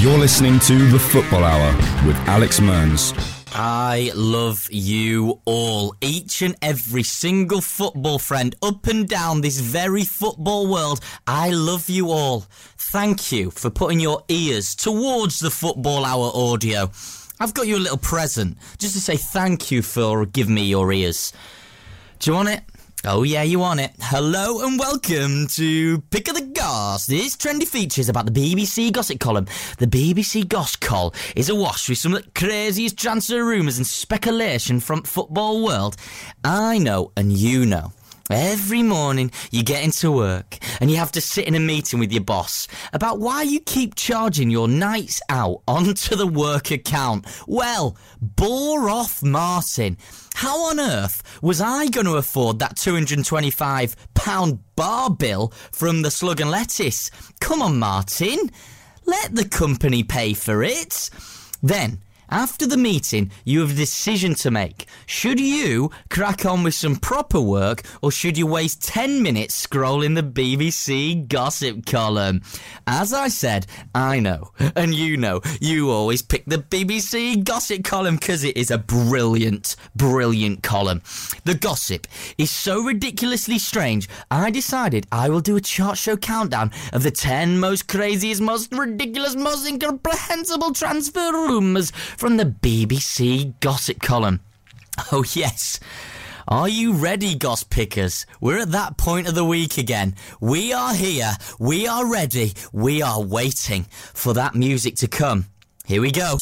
You're listening to The Football Hour with Alex Mearns. I love you all, each and every single football friend up and down this very football world. I love you all. Thank you for putting your ears towards the Football Hour audio. I've got you a little present just to say thank you for giving me your ears. Do you want it? Oh yeah, you want it. Hello and welcome to Pick of the Goss. This trendy features about the BBC Gossip column. The BBC Goss Col is awash with some of the craziest transfer rumours and speculation from football world. I know and you know. Every morning you get into work and you have to sit in a meeting with your boss about why you keep charging your nights out onto the work account. Well, bore off, Martin. How on earth was I going to afford that £225 bar bill from the Slug and Lettuce? Come on, Martin. Let the company pay for it. Then, after the meeting, you have a decision to make. Should you crack on with some proper work, or should you waste 10 minutes scrolling the BBC Gossip column? As I said, I know, and you always pick the BBC Gossip column because it is a brilliant, brilliant column. The Gossip is so ridiculously strange, I decided I will do a chart show countdown of the 10 most craziest, most ridiculous, most incomprehensible transfer rumours from the BBC Gossip column. Oh yes. Are you ready, Goss Pickers? We're at that point of the week again. We are here. We are ready. We are waiting for that music to come. Here we go.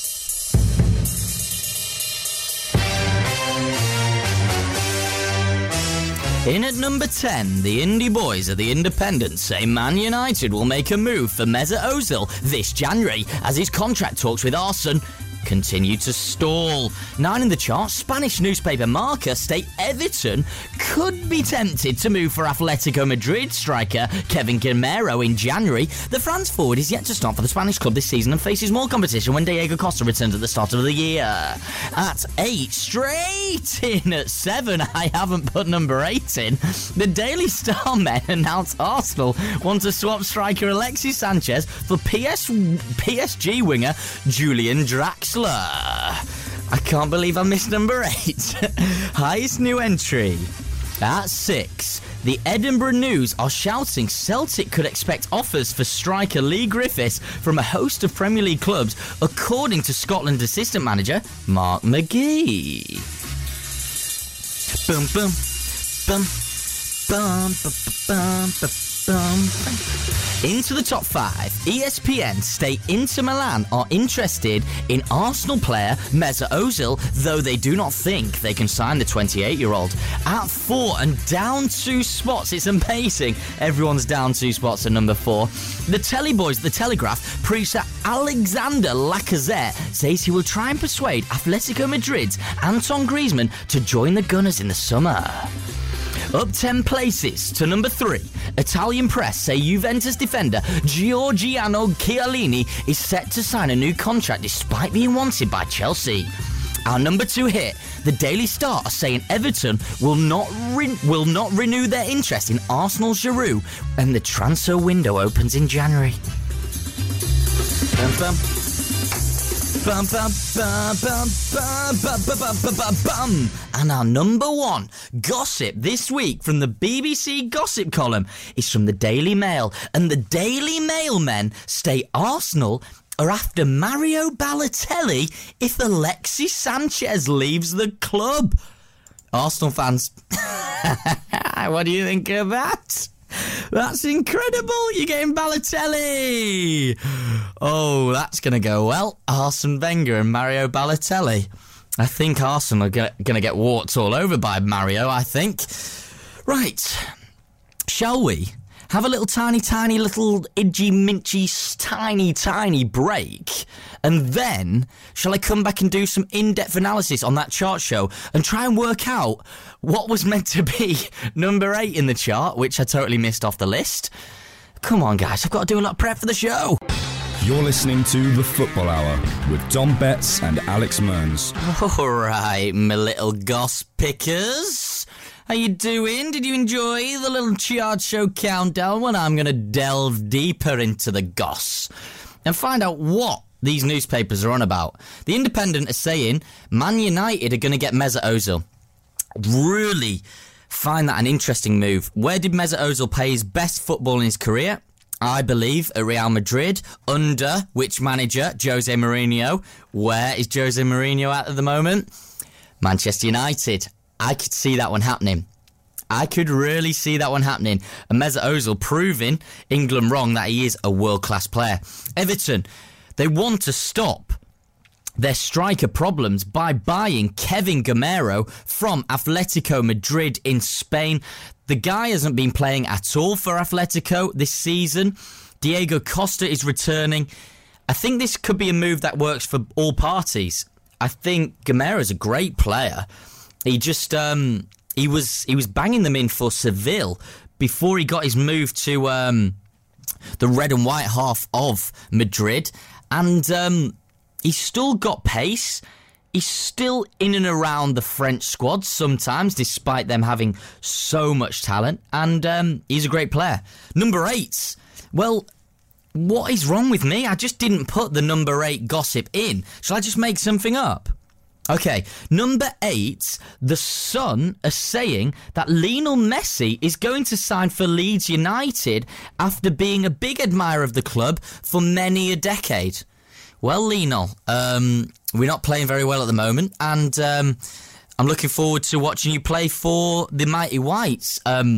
In at number 10, the indie boys of the Independents say Man United will make a move for Mesut Ozil this January as his contract talks with Arsenal continue to stall. 9 in the chart, Spanish newspaper Marca state Everton could be tempted to move for Atletico Madrid striker Kevin Gameiro in January. The France forward is yet to start for the Spanish club this season and faces more competition when Diego Costa returns at the start of the year. At 8, straight in at 7, I haven't put number 8 in. The Daily Star men announced Arsenal want to swap striker Alexis Sanchez for PSG winger Julian Draxler. I can't believe I missed number 8. Highest new entry. At 6, the Edinburgh News are shouting Celtic could expect offers for striker Lee Griffiths from a host of Premier League clubs, according to Scotland assistant manager Mark McGee. Bum bum bum bum bum bum bum. Into the top 5, ESPN state Inter Milan are interested in Arsenal player Mesut Ozil, though they do not think they can sign the 28-year-old. At 4 and down 2 spots, it's amazing. Everyone's down 2 spots at number 4. The Telly Boys, The Telegraph, proves that Alexander Lacazette says he will try and persuade Atletico Madrid's Antoine Griezmann to join the Gunners in the summer. Up 10 places to number 3. Italian press say Juventus defender Giorgiano Chiellini is set to sign a new contract despite being wanted by Chelsea. Our number 2 hit, the Daily Star, are saying Everton will not renew their interest in Arsenal's Giroud, and the transfer window opens in January. Bum, bum. Bum, bum, bum, bum, bum, bum, bum, bum, bum, bum. And our number 1 gossip this week from the BBC Gossip column is from the Daily Mail. And the Daily Mail men state Arsenal are after Mario Balotelli if Alexis Sanchez leaves the club. Arsenal fans, what do you think of that? That's incredible. You're getting Balotelli. Oh, that's going to go well. Arsene Wenger and Mario Balotelli. I think Arsenal are going to get walked all over by Mario, I think. Right. Shall we have a little tiny little tiny break? And then, shall I come back and do some in-depth analysis on that chart show and try and work out what was meant to be number 8 in the chart, which I totally missed off the list? Come on, guys, I've got to do a lot of prep for the show. You're listening to The Football Hour with Dom Betts and Alex Mearns. All right, my little goss pickers. How you doing? Did you enjoy the little chart show countdown when I'm going to delve deeper into the goss? and find out what these newspapers are on about. The Independent are saying Man United are going to get Mesut Ozil. Really find that an interesting move. Where did Mesut Ozil play his best football in his career? I believe at Real Madrid. Under which manager? Jose Mourinho. Where is Jose Mourinho at the moment? Manchester United. I could see that one happening. I could really see that one happening. And Mesut Ozil proving England wrong that he is a world-class player. Everton, they want to stop their striker problems by buying Kevin Gameiro from Atletico Madrid in Spain. The guy hasn't been playing at all for Atletico this season. Diego Costa is returning. I think this could be a move that works for all parties. I think Gameiro's a great player. He just he was banging them in for Seville before he got his move to the red and white half of Madrid, and he's still got pace. He's still in and around the French squad sometimes, despite them having so much talent, and he's a great player. Number 8. Well, what is wrong with me? I just didn't put the number 8 gossip in. Shall I just make something up? Okay, number 8, The Sun are saying that Lionel Messi is going to sign for Leeds United after being a big admirer of the club for many a decade. Well, Lionel, we're not playing very well at the moment, and I'm looking forward to watching you play for the Mighty Whites.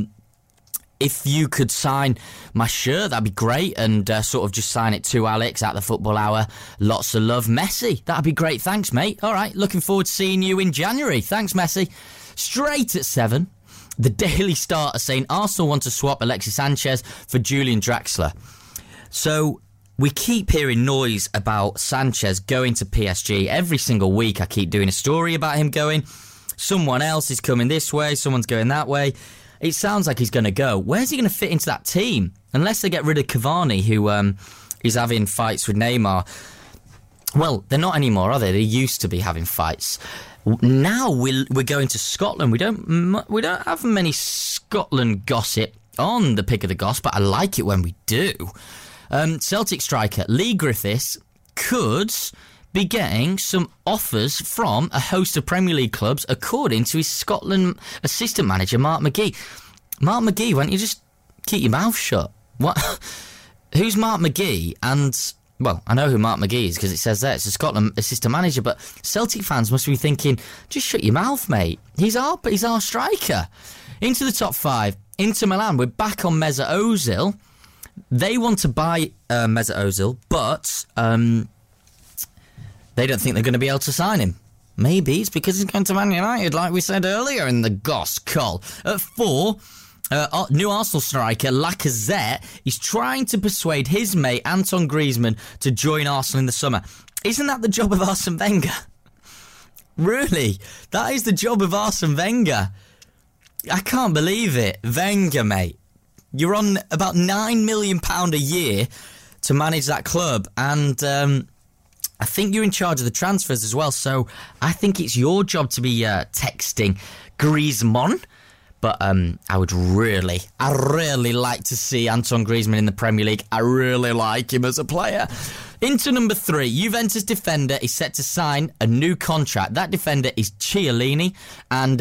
If you could sign my shirt, that'd be great, and sort of just sign it to Alex at the Football Hour. Lots of love, Messi. That'd be great. Thanks, mate. All right, looking forward to seeing you in January. Thanks, Messi. Straight at 7, the Daily Star are saying Arsenal want to swap Alexis Sanchez for Julian Draxler. So we keep hearing noise about Sanchez going to PSG. Every single week I keep doing a story about him going. Someone else is coming this way, someone's going that way. It sounds like he's going to go. Where's he going to fit into that team? Unless they get rid of Cavani, who is having fights with Neymar. Well, they're not anymore, are they? They used to be having fights. Now we're going to Scotland. We don't have many Scotland gossip on the Pick of the Goss, but I like it when we do. Celtic striker Lee Griffiths could be getting some offers from a host of Premier League clubs, according to his Scotland assistant manager, Mark McGee. Mark McGee, why don't you just keep your mouth shut? What? Who's Mark McGee? And, well, I know who Mark McGee is because it says there it's a Scotland assistant manager, but Celtic fans must be thinking, just shut your mouth, mate. He's our striker. Into the top 5, Inter Milan. We're back on Mesut Ozil. They want to buy Mesut Ozil, but they don't think they're going to be able to sign him. Maybe it's because he's going to Man United, like we said earlier in the Goss call. At 4, new Arsenal striker Lacazette is trying to persuade his mate Anton Griezmann to join Arsenal in the summer. Isn't that the job of Arsene Wenger? Really? That is the job of Arsene Wenger. I can't believe it. Wenger, mate. You're on about £9 million a year to manage that club, and I think you're in charge of the transfers as well, so I think it's your job to be texting Griezmann. But I really like to see Anton Griezmann in the Premier League. I really like him as a player. Into number 3, Juventus defender is set to sign a new contract. That defender is Chiellini, and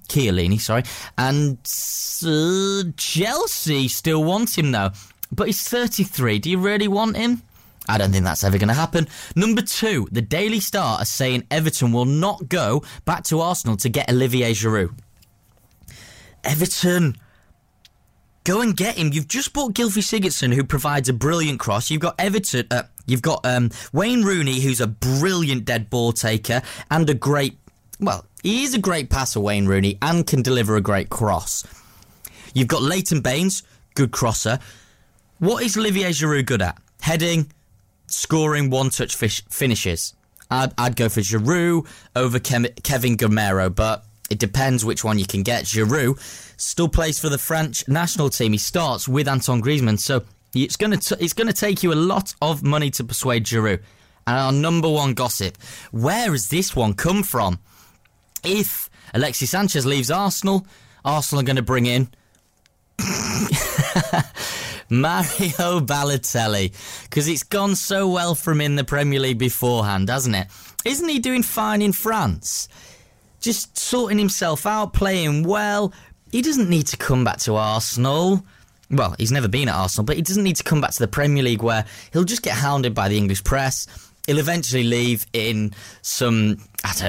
Chelsea still want him though. But he's 33. Do you really want him? I don't think that's ever going to happen. Number 2, the Daily Star are saying Everton will not go back to Arsenal to get Olivier Giroud. Everton, go and get him. You've just bought Gylfi Sigurdsson, who provides a brilliant cross. You've got Everton. You've got Wayne Rooney, who's a brilliant dead ball taker and a great. Well, he is a great passer, Wayne Rooney, and can deliver a great cross. You've got Leighton Baines, good crosser. What is Olivier Giroud good at? Heading, scoring, one-touch finishes. I'd go for Giroud over Kevin Gameiro, but it depends which one you can get. Giroud still plays for the French national team. He starts with Anton Griezmann, so it's going to take you a lot of money to persuade Giroud. And our number 1 gossip, where has this one come from? If Alexis Sanchez leaves Arsenal, Arsenal are going to bring in Mario Balotelli, because it's gone so well for him in the Premier League beforehand, hasn't it? Isn't he doing fine in France? Just sorting himself out, playing well. He doesn't need to come back to Arsenal. Well, he's never been at Arsenal, but he doesn't need to come back to the Premier League where he'll just get hounded by the English press. He'll eventually leave in some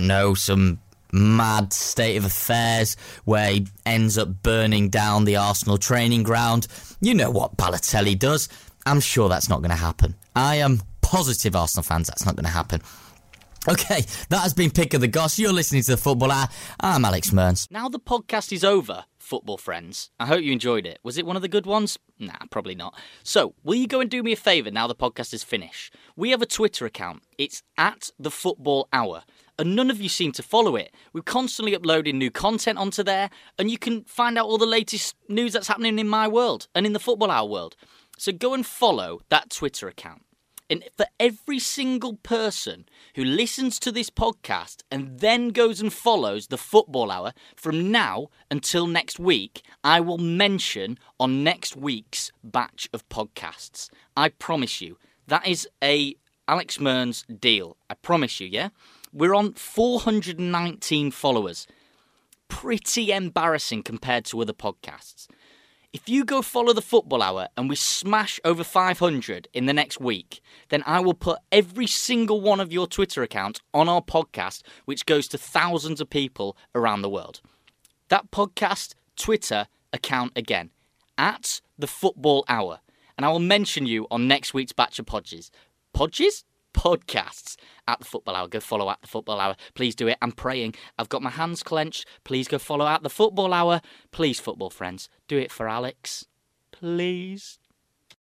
mad state of affairs where he ends up burning down the Arsenal training ground. You know what Balotelli does. I'm sure that's not going to happen. I am positive, Arsenal fans, that's not going to happen. Okay, that has been Pick of the Goss. You're listening to The Football Hour. I'm Alex Mearns. Now the podcast is over, football friends. I hope you enjoyed it. Was it one of the good ones? Nah, probably not. So, will you go and do me a favour now the podcast is finished? We have a Twitter account. It's at The Football Hour. And none of you seem to follow it. We're constantly uploading new content onto there, and you can find out all the latest news that's happening in my world and in the Football Hour world. So go and follow that Twitter account. And for every single person who listens to this podcast and then goes and follows the Football Hour from now until next week, I will mention on next week's batch of podcasts. I promise you. That is a Alex Mearns deal. I promise you, yeah? We're on 419 followers. Pretty embarrassing compared to other podcasts. If you go follow the Football Hour and we smash over 500 in the next week, then I will put every single one of your Twitter accounts on our podcast, which goes to thousands of people around the world. That podcast Twitter account again, at the Football Hour. And I will mention you on next week's batch of podges. Podges? Podcasts at the Football Hour. Go follow at the Football Hour. Please do it. I'm praying. I've got my hands clenched. Please go follow at the Football Hour. Please, football friends, do it for Alex. Please.